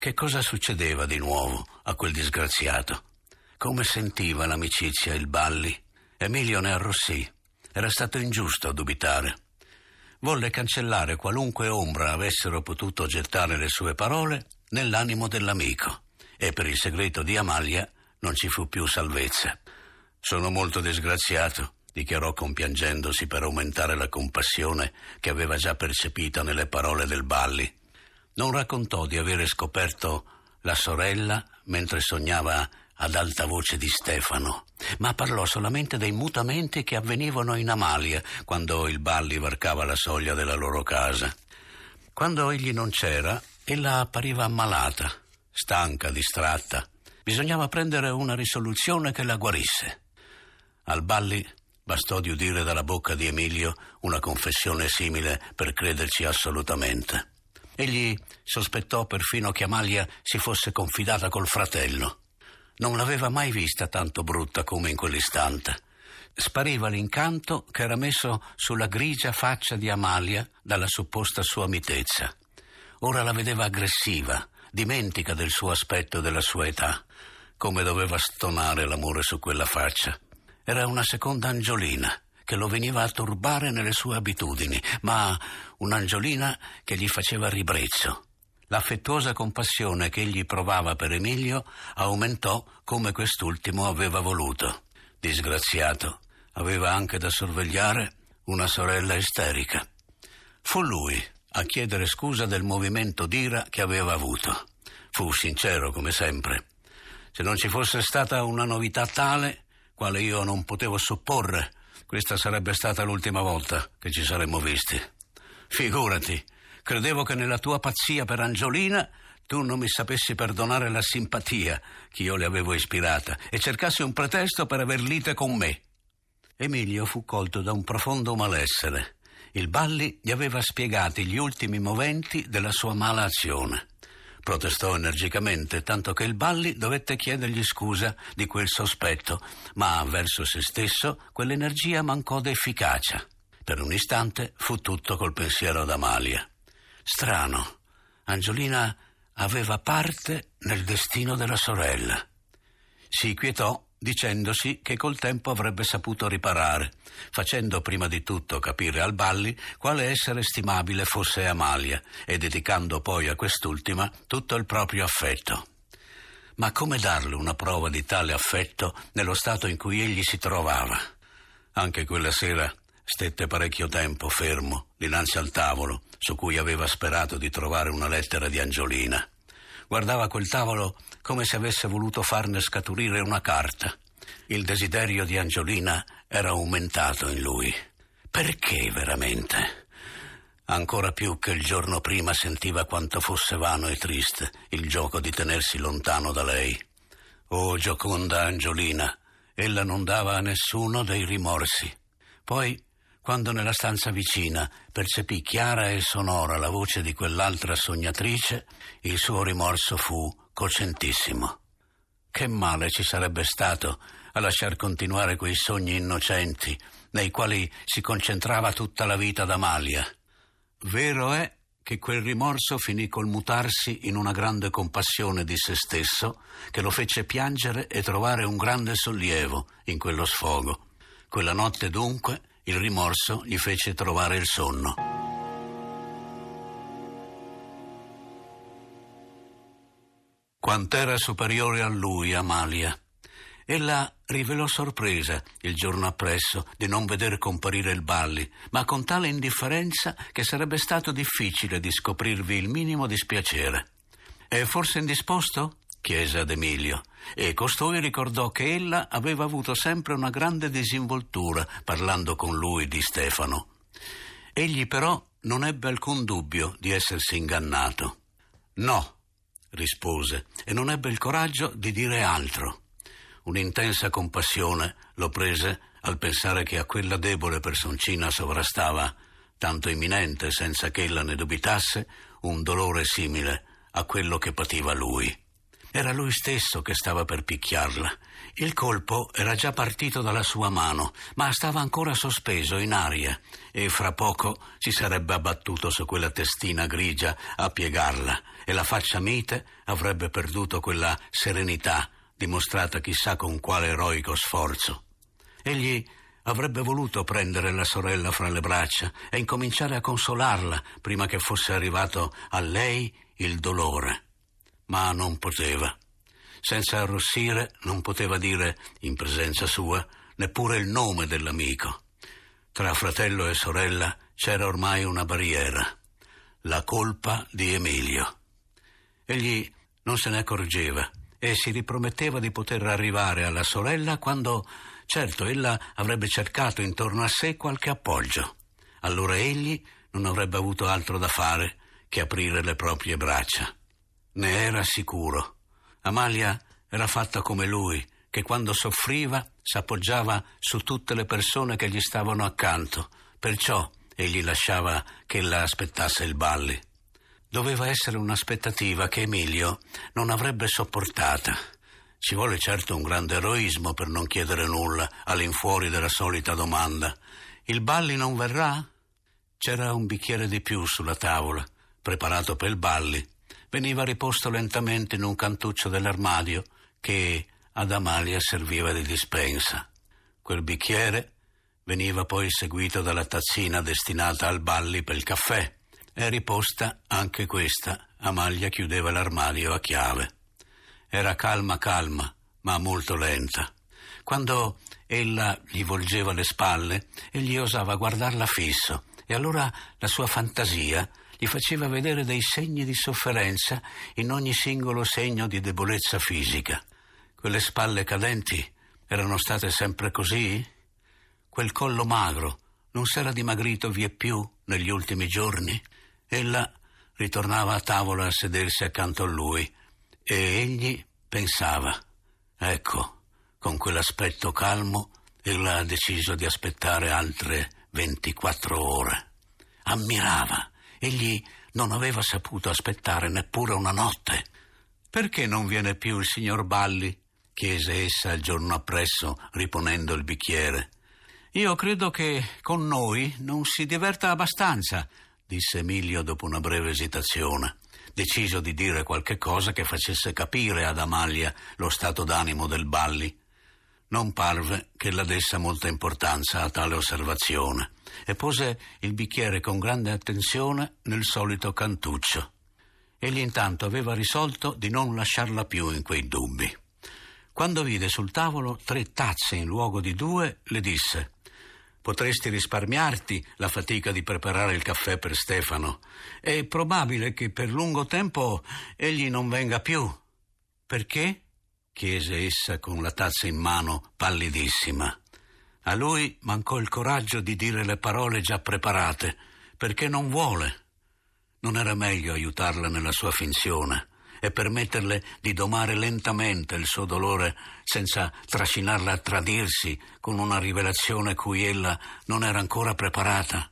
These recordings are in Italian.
Che cosa succedeva di nuovo a quel disgraziato? Come sentiva l'amicizia il Balli? Emilio ne arrossì. Era stato ingiusto dubitare. Volle cancellare qualunque ombra avessero potuto gettare le sue parole nell'animo dell'amico, e per il segreto di Amalia non ci fu più salvezza. «Sono molto disgraziato», dichiarò compiangendosi per aumentare la compassione che aveva già percepita nelle parole del Balli. Non raccontò di avere scoperto la sorella mentre sognava ad alta voce di Stefano, ma parlò solamente dei mutamenti che avvenivano in Amalia quando il Balli varcava la soglia della loro casa. Quando egli non c'era, ella appariva ammalata, stanca, distratta. Bisognava prendere una risoluzione che la guarisse. Al Balli bastò di udire dalla bocca di Emilio una confessione simile per crederci assolutamente. Egli sospettò perfino che Amalia si fosse confidata col fratello. Non l'aveva mai vista tanto brutta come in quell'istante. Spariva l'incanto che era messo sulla grigia faccia di Amalia dalla supposta sua mitezza. Ora la vedeva aggressiva, dimentica del suo aspetto e della sua età. Come doveva stonare l'amore su quella faccia. Era una seconda Angiolina che lo veniva a turbare nelle sue abitudini, ma un'Angiolina che gli faceva ribrezzo. L'affettuosa compassione che egli provava per Emilio aumentò come quest'ultimo aveva voluto. Disgraziato, aveva anche da sorvegliare una sorella isterica. Fu lui a chiedere scusa del movimento d'ira che aveva avuto. Fu sincero come sempre. Se non ci fosse stata una novità tale, quale io non potevo supporre, questa sarebbe stata l'ultima volta che ci saremmo visti. Figurati, credevo che nella tua pazzia per Angiolina tu non mi sapessi perdonare la simpatia che io le avevo ispirata e cercassi un pretesto per aver lite con me. Emilio fu colto da un profondo malessere. Il Balli gli aveva spiegati gli ultimi moventi della sua mala azione. Protestò energicamente, tanto che il Balli dovette chiedergli scusa di quel sospetto, ma verso se stesso quell'energia mancò d'efficacia. Per un istante fu tutto col pensiero ad Amalia. Strano, Angiolina aveva parte nel destino della sorella. Si quietò dicendosi che col tempo avrebbe saputo riparare, facendo prima di tutto capire al Balli quale essere stimabile fosse Amalia e dedicando poi a quest'ultima tutto il proprio affetto. Ma come darle una prova di tale affetto nello stato in cui egli si trovava? Anche quella sera stette parecchio tempo fermo dinanzi al tavolo su cui aveva sperato di trovare una lettera di Angiolina. Guardava quel tavolo come se avesse voluto farne scaturire una carta. Il desiderio di Angiolina era aumentato in lui. Perché veramente? Ancora più che il giorno prima sentiva quanto fosse vano e triste il gioco di tenersi lontano da lei. Oh, gioconda Angiolina, ella non dava a nessuno dei rimorsi. Poi, quando nella stanza vicina percepì chiara e sonora la voce di quell'altra sognatrice, il suo rimorso fu cocentissimo. Che male ci sarebbe stato a lasciar continuare quei sogni innocenti nei quali si concentrava tutta la vita d'Amalia. Vero è che quel rimorso finì col mutarsi in una grande compassione di se stesso che lo fece piangere e trovare un grande sollievo in quello sfogo. Quella notte dunque il rimorso gli fece trovare il sonno. Quant'era superiore a lui Amalia. Ella rivelò sorpresa il giorno appresso di non veder comparire il Balli, ma con tale indifferenza che sarebbe stato difficile di scoprirvi il minimo dispiacere. «È forse indisposto?» chiese ad Emilio, e costui ricordò che ella aveva avuto sempre una grande disinvoltura parlando con lui di Stefano. Egli però non ebbe alcun dubbio di essersi ingannato. «No», rispose, e non ebbe il coraggio di dire altro. Un'intensa compassione lo prese al pensare che a quella debole personcina sovrastava, tanto imminente senza che ella ne dubitasse, un dolore simile a quello che pativa lui. Era lui stesso che stava per picchiarla. Il colpo era già partito dalla sua mano, ma stava ancora sospeso in aria e fra poco si sarebbe abbattuto su quella testina grigia a piegarla e la faccia mite avrebbe perduto quella serenità dimostrata chissà con quale eroico sforzo. Egli avrebbe voluto prendere la sorella fra le braccia e incominciare a consolarla prima che fosse arrivato a lei il dolore. Ma non poteva. Senza arrossire non poteva dire, in presenza sua, neppure il nome dell'amico. Tra fratello e sorella c'era ormai una barriera, la colpa di Emilio. Egli non se ne accorgeva e si riprometteva di poter arrivare alla sorella quando, certo, ella avrebbe cercato intorno a sé qualche appoggio. Allora egli non avrebbe avuto altro da fare che aprire le proprie braccia. Ne era sicuro. Amalia era fatta come lui, che quando soffriva s'appoggiava su tutte le persone che gli stavano accanto, perciò egli lasciava che la aspettasse il Balli. Doveva essere un'aspettativa che Emilio non avrebbe sopportata. Ci vuole certo un grande eroismo per non chiedere nulla all'infuori della solita domanda. Il Balli non verrà? C'era un bicchiere di più sulla tavola, preparato per il Balli. Veniva riposto lentamente in un cantuccio dell'armadio che ad Amalia serviva di dispensa. Quel bicchiere veniva poi seguito dalla tazzina destinata al Balli per il caffè e riposta anche questa, Amalia chiudeva l'armadio a chiave. Era calma, ma molto lenta. Quando ella gli volgeva le spalle, egli osava guardarla fisso e allora la sua fantasia gli faceva vedere dei segni di sofferenza in ogni singolo segno di debolezza fisica. Quelle spalle cadenti erano state sempre così? Quel collo magro non s'era dimagrito vieppiù negli ultimi giorni? Ella ritornava a tavola a sedersi accanto a lui e egli pensava: ecco, con quell'aspetto calmo ella ha deciso di aspettare altre 24 ore. Ammirava. Egli non aveva saputo aspettare neppure una notte. «Perché non viene più il signor Balli?» chiese essa il giorno appresso, riponendo il bicchiere. «Io credo che con noi non si diverta abbastanza», disse Emilio dopo una breve esitazione, deciso di dire qualche cosa che facesse capire ad Amalia lo stato d'animo del Balli. Non parve che la desse molta importanza a tale osservazione e pose il bicchiere con grande attenzione nel solito cantuccio. Egli intanto aveva risolto di non lasciarla più in quei dubbi. Quando vide sul tavolo 3 tazze in luogo di 2, le disse: «Potresti risparmiarti la fatica di preparare il caffè per Stefano. È probabile che per lungo tempo egli non venga più». «Perché?» chiese essa con la tazza in mano, pallidissima. A lui mancò il coraggio di dire le parole già preparate, perché non vuole. Non era meglio aiutarla nella sua finzione e permetterle di domare lentamente il suo dolore senza trascinarla a tradirsi con una rivelazione cui ella non era ancora preparata?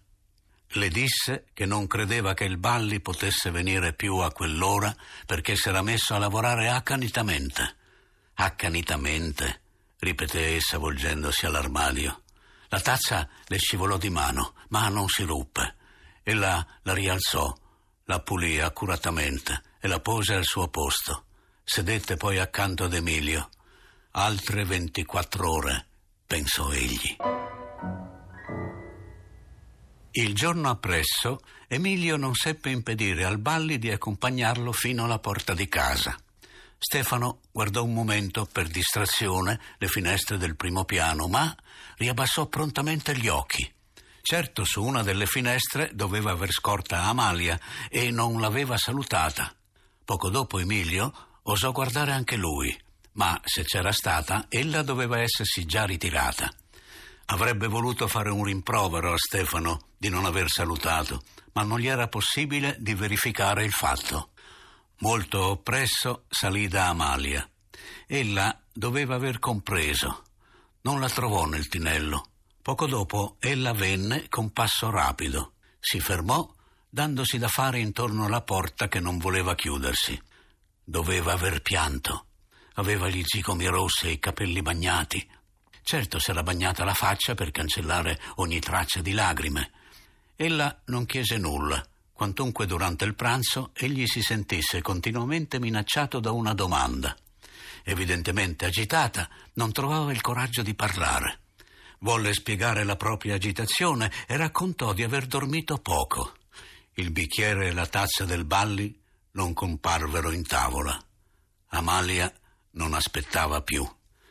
Le disse che non credeva che il Balli potesse venire più a quell'ora perché s'era messo a lavorare accanitamente. «Accanitamente», ripeté essa volgendosi all'armadio. La tazza le scivolò di mano, ma non si ruppe. Ella la rialzò, la pulì accuratamente e la pose al suo posto. Sedette poi accanto ad Emilio. Altre 24 ore, pensò egli. Il giorno appresso, Emilio non seppe impedire al Balli di accompagnarlo fino alla porta di casa. Stefano guardò un momento per distrazione le finestre del primo piano, ma riabbassò prontamente gli occhi. Certo, su una delle finestre doveva aver scorta Amalia e non l'aveva salutata. Poco dopo Emilio osò guardare anche lui, ma se c'era stata, ella doveva essersi già ritirata. Avrebbe voluto fare un rimprovero a Stefano di non aver salutato, ma non gli era possibile di verificare il fatto. Molto oppresso salì da Amalia. Ella doveva aver compreso. Non la trovò nel tinello. Poco dopo ella venne con passo rapido. Si fermò, dandosi da fare intorno alla porta che non voleva chiudersi. Doveva aver pianto. Aveva gli zigomi rossi e i capelli bagnati. Certo, s'era bagnata la faccia per cancellare ogni traccia di lagrime. Ella non chiese nulla, quantunque durante il pranzo egli si sentisse continuamente minacciato da una domanda. Evidentemente agitata, non trovava il coraggio di parlare. Volle spiegare la propria agitazione e raccontò di aver dormito poco. Il bicchiere e la tazza del Balli non comparvero in tavola. Amalia non aspettava più,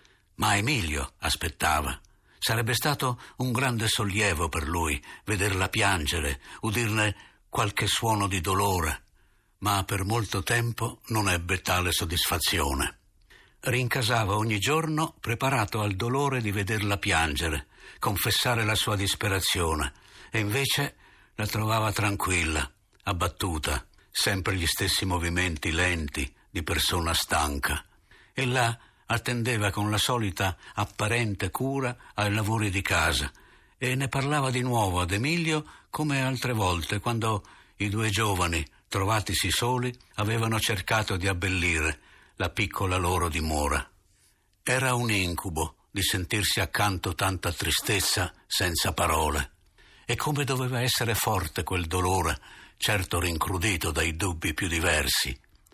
ma Emilio aspettava. Sarebbe stato un grande sollievo per lui vederla piangere, udirne qualche suono di dolore, ma per molto tempo non ebbe tale soddisfazione. Rincasava ogni giorno preparato al dolore di vederla piangere, confessare la sua disperazione, e invece la trovava tranquilla, abbattuta, sempre gli stessi movimenti lenti di persona stanca. Ella attendeva con la solita apparente cura ai lavori di casa e ne parlava di nuovo ad Emilio come altre volte, quando i due giovani, trovatisi soli, avevano cercato di abbellire la piccola loro dimora. Era un incubo di sentirsi accanto tanta tristezza senza parole. E come doveva essere forte quel dolore, certo rincrudito dai dubbi più diversi.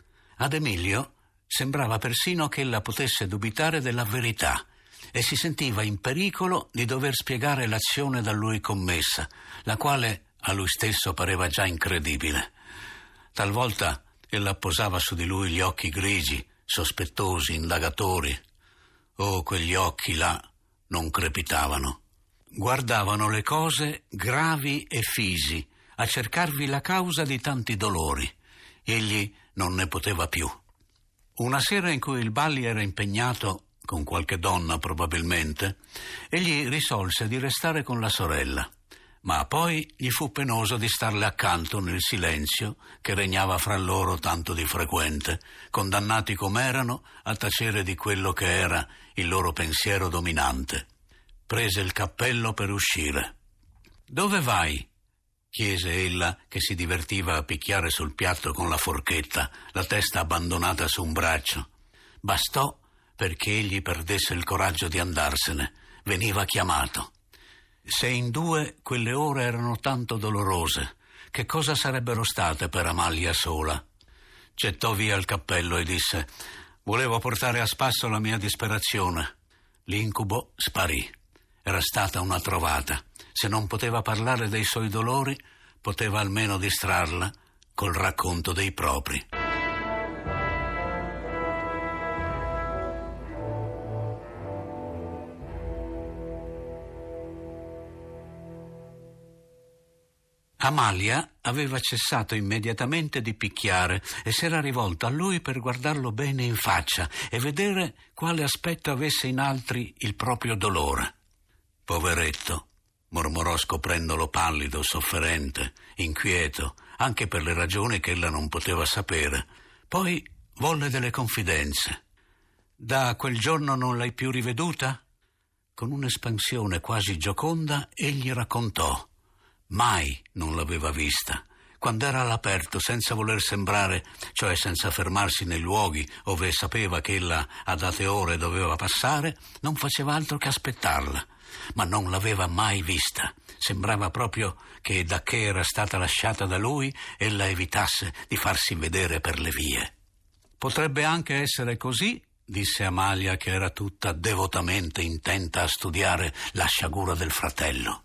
Ad Emilio sembrava persino che ella potesse dubitare della verità e si sentiva in pericolo di dover spiegare l'azione da lui commessa, la quale a lui stesso pareva già incredibile. Talvolta ella posava su di lui gli occhi grigi, sospettosi, indagatori. Oh, quegli occhi là non crepitavano. Guardavano le cose gravi e fisi, a cercarvi la causa di tanti dolori. Egli non ne poteva più. Una sera in cui il Balli era impegnato, con qualche donna probabilmente, egli risolse di restare con la sorella, ma poi gli fu penoso di starle accanto nel silenzio che regnava fra loro tanto di frequente, condannati com'erano a tacere di quello che era il loro pensiero dominante. Prese il cappello per uscire. «Dove vai?» chiese ella, che si divertiva a picchiare sul piatto con la forchetta, la testa abbandonata su un braccio. Bastò perché egli perdesse il coraggio di andarsene. Veniva chiamato. Se in due quelle ore erano tanto dolorose, che cosa sarebbero state per Amalia sola? Gettò via il cappello e disse: «Volevo portare a spasso la mia disperazione». L'incubo sparì. Era stata una trovata. Se non poteva parlare dei suoi dolori, poteva almeno distrarla col racconto dei propri. Amalia aveva cessato immediatamente di picchiare e s'era rivolta a lui per guardarlo bene in faccia e vedere quale aspetto avesse in altri il proprio dolore. «Poveretto», mormorò scoprendolo pallido, sofferente, inquieto, anche per le ragioni che ella non poteva sapere. Poi volle delle confidenze. «Da quel giorno non l'hai più riveduta?» Con un'espansione quasi gioconda egli raccontò. Mai non l'aveva vista. Quando era all'aperto, senza voler sembrare, cioè senza fermarsi nei luoghi ove sapeva che ella a date ore doveva passare, non faceva altro che aspettarla. Ma non l'aveva mai vista. Sembrava proprio che, da che era stata lasciata da lui, ella evitasse di farsi vedere per le vie. «Potrebbe anche essere così», disse Amalia, che era tutta devotamente intenta a studiare la sciagura del fratello.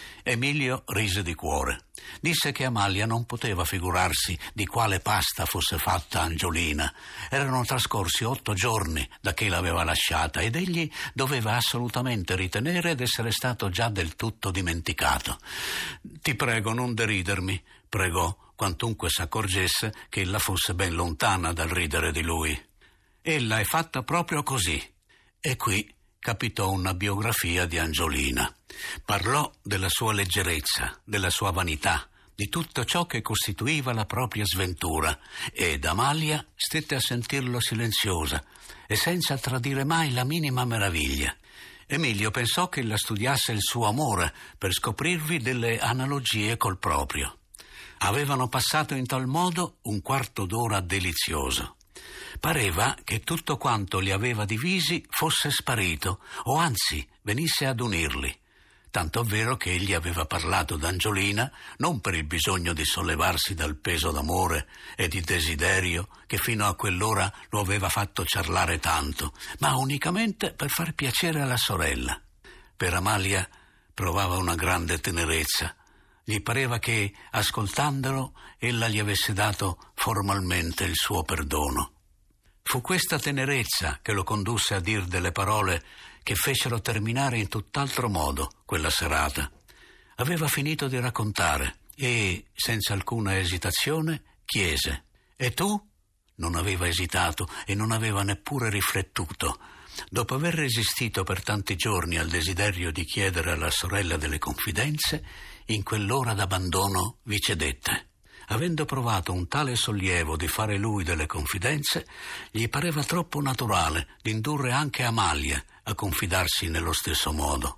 Emilio rise di cuore. Disse che Amalia non poteva figurarsi di quale pasta fosse fatta Angiolina. Erano trascorsi 8 giorni da che l'aveva lasciata ed egli doveva assolutamente ritenere d'essere stato già del tutto dimenticato. «Ti prego, non deridermi», pregò, quantunque s'accorgesse che ella fosse ben lontana dal ridere di lui. «Ella è fatta proprio così». E qui capitò una biografia di Angiolina. Parlò della sua leggerezza, della sua vanità, di tutto ciò che costituiva la propria sventura, ed Amalia stette a sentirlo silenziosa e senza tradire mai la minima meraviglia. Emilio pensò che ella studiasse il suo amore per scoprirvi delle analogie col proprio. Avevano passato in tal modo un quarto d'ora delizioso. Pareva che tutto quanto li aveva divisi fosse sparito, o anzi venisse ad unirli. Tanto vero che egli aveva parlato d'Angiolina non per il bisogno di sollevarsi dal peso d'amore e di desiderio che fino a quell'ora lo aveva fatto ciarlare tanto, ma unicamente per far piacere alla sorella. Per Amalia provava una grande tenerezza. Gli pareva che, ascoltandolo, ella gli avesse dato formalmente il suo perdono. Fu questa tenerezza che lo condusse a dir delle parole che fecero terminare in tutt'altro modo quella serata. Aveva finito di raccontare e, senza alcuna esitazione, chiese: «E tu?» Non aveva esitato e non aveva neppure riflettuto. Dopo aver resistito per tanti giorni al desiderio di chiedere alla sorella delle confidenze, in quell'ora d'abbandono vi cedette. Avendo provato un tale sollievo di fare lui delle confidenze, gli pareva troppo naturale d'indurre anche Amalia a confidarsi nello stesso modo.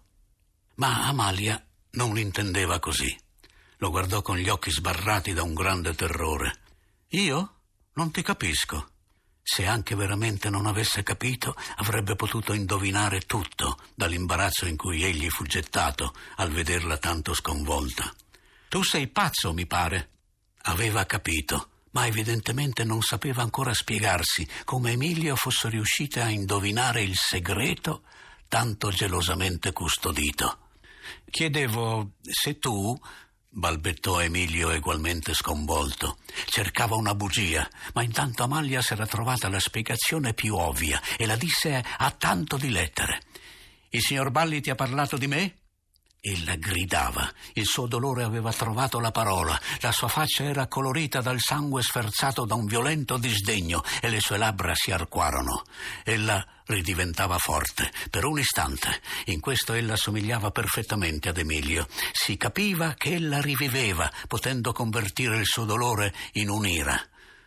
Ma Amalia non l'intendeva così. Lo guardò con gli occhi sbarrati da un grande terrore. «Io? Non ti capisco». Se anche veramente non avesse capito, avrebbe potuto indovinare tutto dall'imbarazzo in cui egli fu gettato al vederla tanto sconvolta. «Tu sei pazzo, mi pare». Aveva capito, ma evidentemente non sapeva ancora spiegarsi come Emilio fosse riuscito a indovinare il segreto tanto gelosamente custodito. «Chiedevo se tu», balbettò Emilio egualmente sconvolto. Cercava una bugia, ma intanto Amalia s'era trovata la spiegazione più ovvia e la disse a tanto di lettere. «Il signor Balli ti ha parlato di me?» Ella gridava. Il suo dolore aveva trovato la parola. La sua faccia era colorita dal sangue sferzato da un violento disdegno e le sue labbra si arcuarono. Ella ridiventava forte. Per un istante. In questo ella somigliava perfettamente ad Emilio. Si capiva che ella riviveva, potendo convertire il suo dolore in un'ira.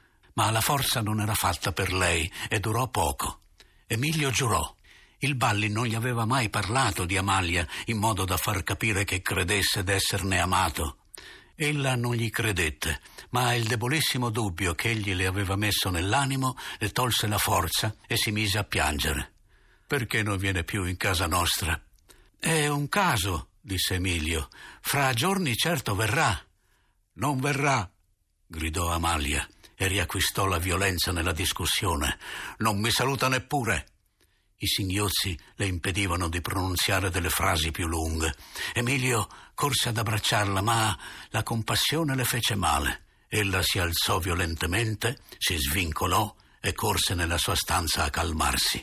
Ma la forza non era fatta per lei e durò poco. Emilio giurò. Il Balli non gli aveva mai parlato di Amalia in modo da far capire che credesse d'esserne amato. Ella non gli credette, ma il debolissimo dubbio che egli le aveva messo nell'animo le tolse la forza e si mise a piangere. «Perché non viene più in casa nostra?» «È un caso», disse Emilio. «Fra giorni certo verrà». «Non verrà», gridò Amalia e riacquistò la violenza nella discussione. «Non mi saluta neppure». I singhiozzi le impedivano di pronunziare delle frasi più lunghe. Emilio corse ad abbracciarla, ma la compassione le fece male. Ella si alzò violentemente, si svincolò e corse nella sua stanza a calmarsi.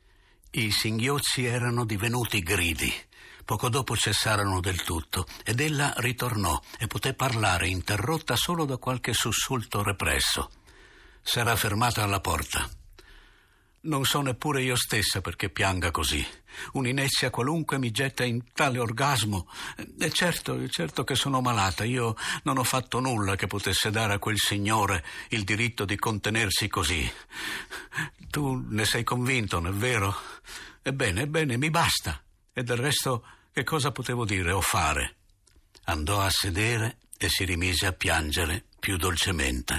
I singhiozzi erano divenuti gridi. Poco dopo cessarono del tutto ed ella ritornò e poté parlare interrotta solo da qualche sussulto represso. S'era fermata alla porta. «Non so neppure io stessa perché pianga così. Un'inezia qualunque mi getta in tale orgasmo. E certo che sono malata. Io non ho fatto nulla che potesse dare a quel signore il diritto di contenersi così. Tu ne sei convinto, non è vero? Ebbene, mi basta. E del resto che cosa potevo dire o fare?» Andò a sedere e si rimise a piangere più dolcemente.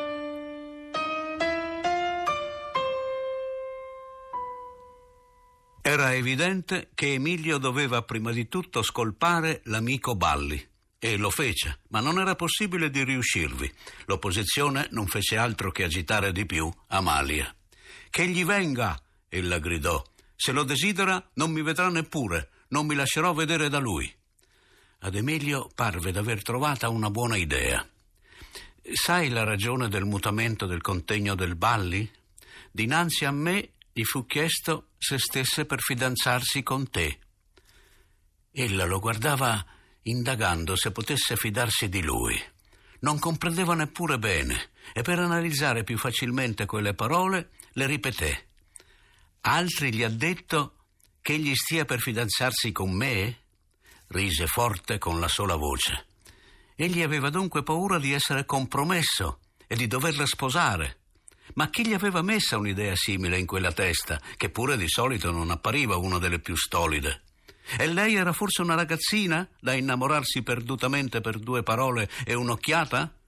Era evidente che Emilio doveva prima di tutto scolpare l'amico Balli, e lo fece, ma non era possibile di riuscirvi. L'opposizione non fece altro che agitare di più Amalia. «Che gli venga!» ella gridò. «Se lo desidera non mi vedrà neppure, non mi lascerò vedere da lui». Ad Emilio parve d'aver trovata una buona idea. «Sai la ragione del mutamento del contegno del Balli? Dinanzi a me gli fu chiesto se stesse per fidanzarsi con te». Ella lo guardava indagando se potesse fidarsi di lui. Non comprendeva neppure bene e per analizzare più facilmente quelle parole le ripeté: «Altri gli ha detto che egli stia per fidanzarsi con me?» Rise forte con la sola voce. Egli aveva dunque paura di essere compromesso e di doverla sposare. Ma chi gli aveva messa un'idea simile in quella testa, che pure di solito non appariva una delle più stolide? E lei era forse una ragazzina da innamorarsi perdutamente per 2 parole e un'occhiata?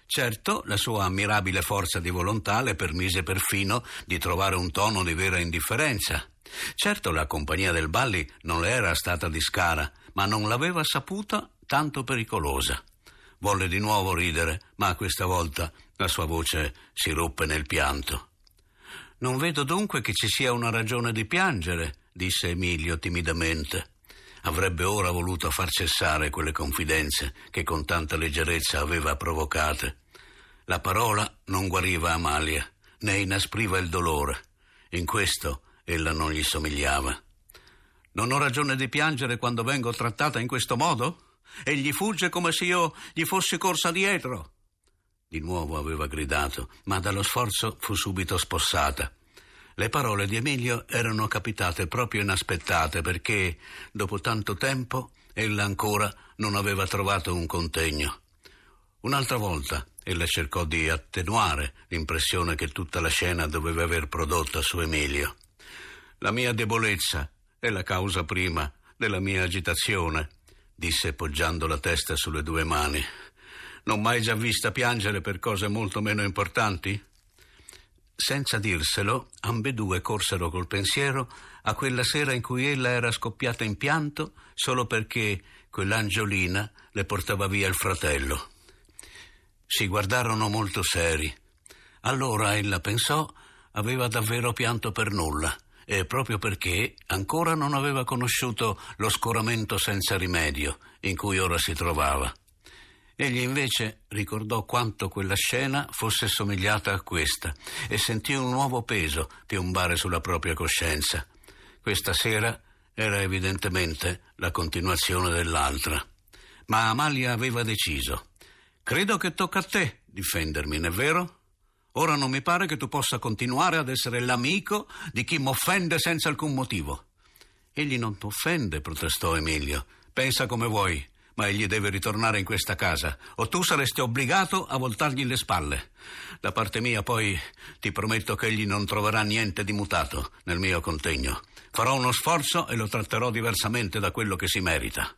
Certo, la sua ammirabile forza di volontà le permise perfino di trovare un tono di vera indifferenza. Certo, la compagnia del Balli non le era stata di scala, ma non l'aveva saputa tanto pericolosa. Volle di nuovo ridere, ma questa volta la sua voce si ruppe nel pianto. «Non vedo dunque che ci sia una ragione di piangere», disse Emilio timidamente. Avrebbe ora voluto far cessare quelle confidenze che con tanta leggerezza aveva provocate. La parola non guariva Amalia, né inaspriva il dolore. In questo ella non gli somigliava. «Non ho ragione di piangere quando vengo trattata in questo modo? Egli fugge come se io gli fossi corsa dietro!» Di nuovo aveva gridato, ma dallo sforzo fu subito spossata. Le parole di Emilio erano capitate proprio inaspettate perché, dopo tanto tempo, ella ancora non aveva trovato un contegno. Un'altra volta ella cercò di attenuare l'impressione che tutta la scena doveva aver prodotto su Emilio. «La mia debolezza è la causa prima della mia agitazione», disse poggiando la testa sulle due mani. «Non m'hai già vista piangere per cose molto meno importanti?» Senza dirselo, ambedue corsero col pensiero a quella sera in cui ella era scoppiata in pianto solo perché quell'Angiolina le portava via il fratello. Si guardarono molto seri. Allora ella pensò aveva davvero pianto per nulla e proprio perché ancora non aveva conosciuto lo scoramento senza rimedio in cui ora si trovava. Egli invece ricordò quanto quella scena fosse somigliata a questa e sentì un nuovo peso piombare sulla propria coscienza. Questa sera era evidentemente la continuazione dell'altra. Ma Amalia aveva deciso. «Credo che tocca a te difendermi, non è vero? Ora non mi pare che tu possa continuare ad essere l'amico di chi m'offende senza alcun motivo». «Egli non t'offende», protestò Emilio. «Pensa come vuoi, ma egli deve ritornare in questa casa, o tu saresti obbligato a voltargli le spalle. Da parte mia, poi, ti prometto che egli non troverà niente di mutato nel mio contegno. Farò uno sforzo e lo tratterò diversamente da quello che si merita».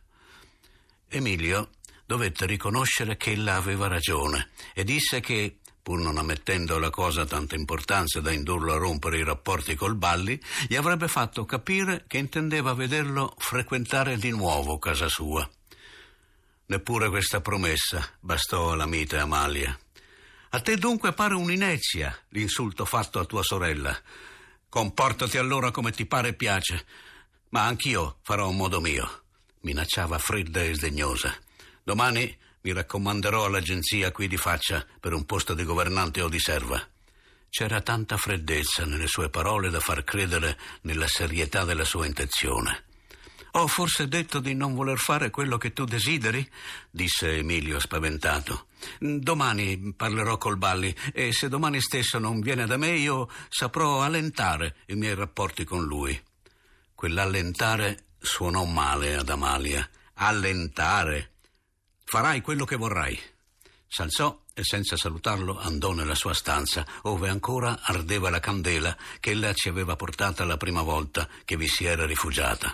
Emilio dovette riconoscere che ella aveva ragione e disse che, pur non ammettendo alla cosa tanta importanza da indurlo a rompere i rapporti col Balli, gli avrebbe fatto capire che intendeva vederlo frequentare di nuovo casa sua. Neppure questa promessa bastò alla mite Amalia. «A te dunque pare un'inezia l'insulto fatto a tua sorella. Comportati allora come ti pare e piace, ma anch'io farò un modo mio», minacciava fredda e sdegnosa. «Domani mi raccomanderò all'agenzia qui di faccia per un posto di governante o di serva». C'era tanta freddezza nelle sue parole da far credere nella serietà della sua intenzione. «Ho forse detto di non voler fare quello che tu desideri?» disse Emilio spaventato. «Domani parlerò col Balli e se domani stesso non viene da me io saprò allentare i miei rapporti con lui». Quell'allentare suonò male ad Amalia. «Allentare? Farai quello che vorrai». S'alzò e senza salutarlo andò nella sua stanza, ove ancora ardeva la candela che ella ci aveva portata la prima volta che vi si era rifugiata.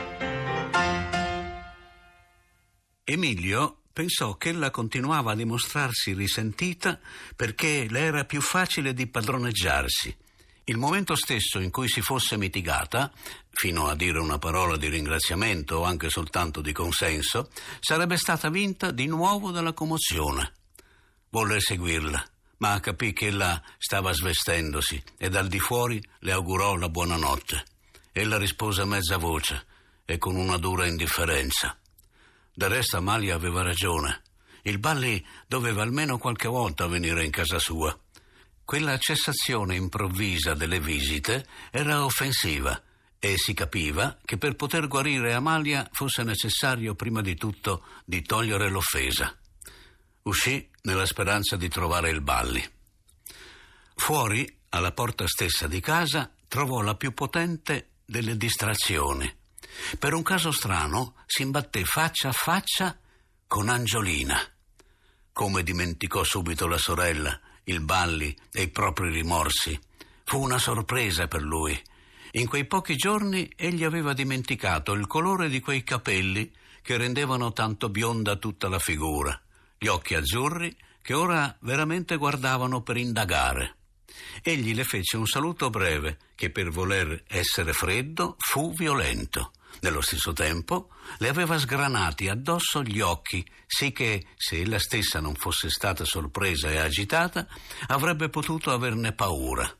Emilio pensò che ella continuava a dimostrarsi risentita perché le era più facile di padroneggiarsi. Il momento stesso in cui si fosse mitigata, fino a dire una parola di ringraziamento o anche soltanto di consenso, sarebbe stata vinta di nuovo dalla commozione. Volle seguirla, ma capì che ella stava svestendosi e dal di fuori le augurò la buonanotte. Ella rispose a mezza voce e con una dura indifferenza. Del resto Amalia aveva ragione. Il Balli doveva almeno qualche volta venire in casa sua. Quella cessazione improvvisa delle visite era offensiva e si capiva che per poter guarire Amalia fosse necessario prima di tutto di togliere l'offesa. Uscì nella speranza di trovare il Balli. Fuori, alla porta stessa di casa, trovò la più potente delle distrazioni. Per un caso strano si imbatté faccia a faccia con Angiolina. Come dimenticò subito la sorella, il Balli e i propri rimorsi. Fu una sorpresa per lui. In quei pochi giorni egli aveva dimenticato il colore di quei capelli che rendevano tanto bionda tutta la figura, gli occhi azzurri che ora veramente guardavano per indagare. Egli le fece un saluto breve che, per voler essere freddo, fu violento. Nello stesso tempo le aveva sgranati addosso gli occhi, sì che, se ella stessa non fosse stata sorpresa e agitata, avrebbe potuto averne paura.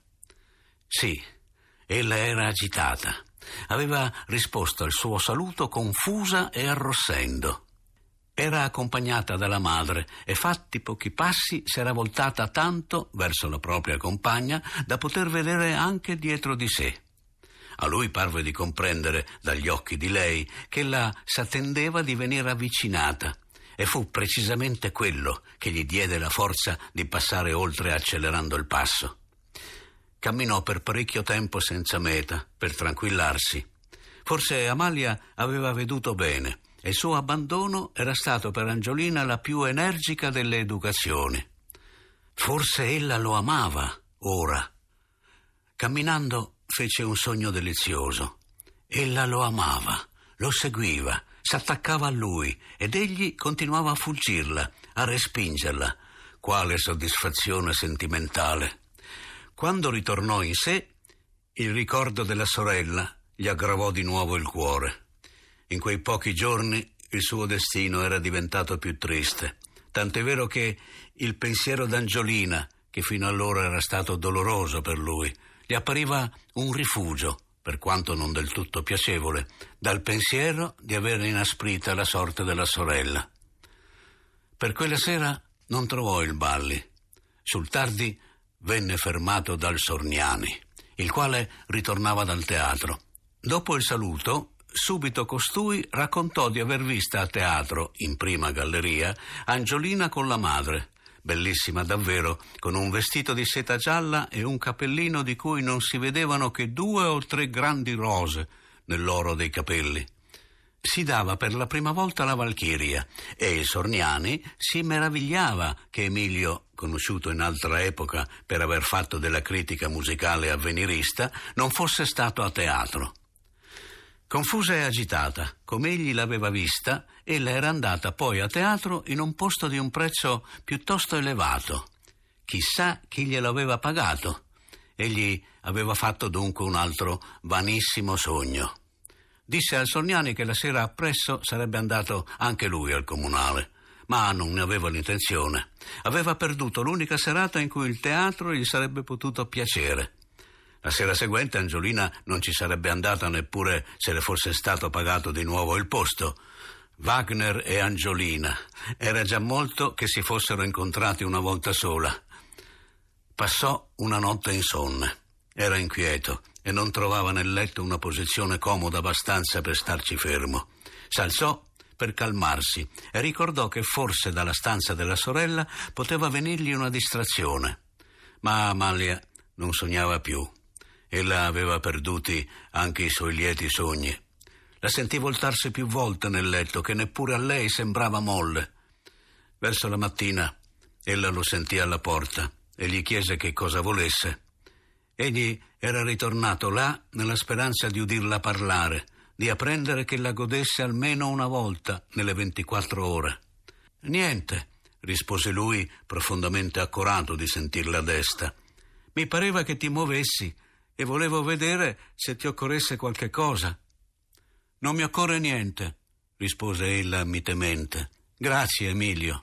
Sì, ella era agitata. Aveva risposto al suo saluto confusa e arrossendo. Era accompagnata dalla madre e, fatti pochi passi, si era voltata tanto verso la propria compagna da poter vedere anche dietro di sé. A lui parve di comprendere dagli occhi di lei che ella s'attendeva di venire avvicinata, e fu precisamente quello che gli diede la forza di passare oltre accelerando il passo. Camminò per parecchio tempo senza meta, per tranquillarsi. Forse Amalia aveva veduto bene e il suo abbandono era stato per Angiolina la più energica delle educazioni. Forse ella lo amava ora. Camminando fece un sogno delizioso. Ella lo amava, lo seguiva, s'attaccava a lui ed egli continuava a fuggirla, a respingerla. Quale soddisfazione sentimentale! Quando ritornò in sé, il ricordo della sorella gli aggravò di nuovo il cuore. In quei pochi giorni il suo destino era diventato più triste, tant'è vero che il pensiero d'Angiolina, che fino allora era stato doloroso per lui, gli appariva un rifugio, per quanto non del tutto piacevole, dal pensiero di aver inasprita la sorte della sorella. Per quella sera non trovò il Balli. Sul tardi venne fermato dal Sorniani, il quale ritornava dal teatro. Dopo il saluto, subito costui raccontò di aver vista a teatro, in prima galleria, Angiolina con la madre, bellissima davvero, con un vestito di seta gialla e un cappellino di cui non si vedevano che 2 o 3 grandi rose nell'oro dei capelli. Si dava per la prima volta la Valchiria e il Sorniani si meravigliava che Emilio, conosciuto in altra epoca per aver fatto della critica musicale avvenirista, non fosse stato a teatro. Confusa e agitata, come egli l'aveva vista, ella era andata poi a teatro in un posto di un prezzo piuttosto elevato. Chissà chi glielo aveva pagato. Egli aveva fatto dunque un altro vanissimo sogno. Disse al Sorniani che la sera appresso sarebbe andato anche lui al comunale, ma non ne aveva l'intenzione. Aveva perduto l'unica serata in cui il teatro gli sarebbe potuto piacere. La sera seguente Angiolina non ci sarebbe andata neppure se le fosse stato pagato di nuovo il posto. Wagner e Angiolina. Era già molto che si fossero incontrati una volta sola. Passò una notte insonne. Era inquieto e non trovava nel letto una posizione comoda abbastanza per starci fermo. S'alzò per calmarsi e ricordò che forse dalla stanza della sorella poteva venirgli una distrazione. Ma Amalia non sognava più. Ella aveva perduti anche i suoi lieti sogni. La sentì voltarsi più volte nel letto, che neppure a lei sembrava molle. Verso la mattina ella lo sentì alla porta e gli chiese che cosa volesse. Egli era ritornato là nella speranza di udirla parlare, di apprendere che la godesse almeno una volta nelle 24 ore. «Niente», rispose lui, profondamente accorato di sentirla desta. «Mi pareva che ti muovessi e volevo vedere se ti occorresse qualche cosa». «Non mi occorre niente», rispose ella mitemente. «Grazie, Emilio».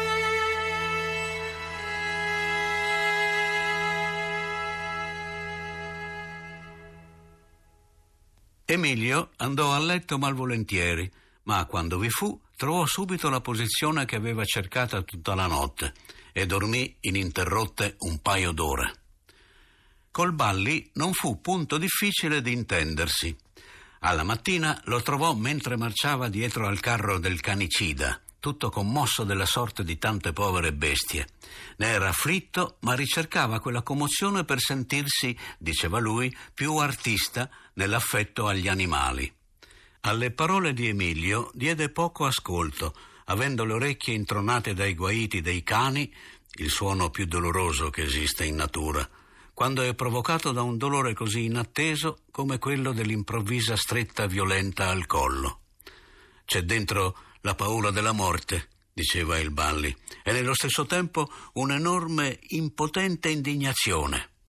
Emilio andò a letto malvolentieri, ma quando vi fu trovò subito la posizione che aveva cercata tutta la notte e dormì ininterrotte un paio d'ore. Col Balli non fu punto difficile di intendersi. Alla mattina lo trovò mentre marciava dietro al carro del canicida, tutto commosso della sorte di tante povere bestie. Ne era afflitto, ma ricercava quella commozione per sentirsi, diceva lui, più artista nell'affetto agli animali. Alle parole di Emilio diede poco ascolto, avendo le orecchie intronate dai guaiti dei cani, il suono più doloroso che esiste in natura, quando è provocato da un dolore così inatteso come quello dell'improvvisa stretta violenta al collo. C'è dentro la paura della morte, diceva il Balli, e nello stesso tempo un'enorme, impotente indignazione.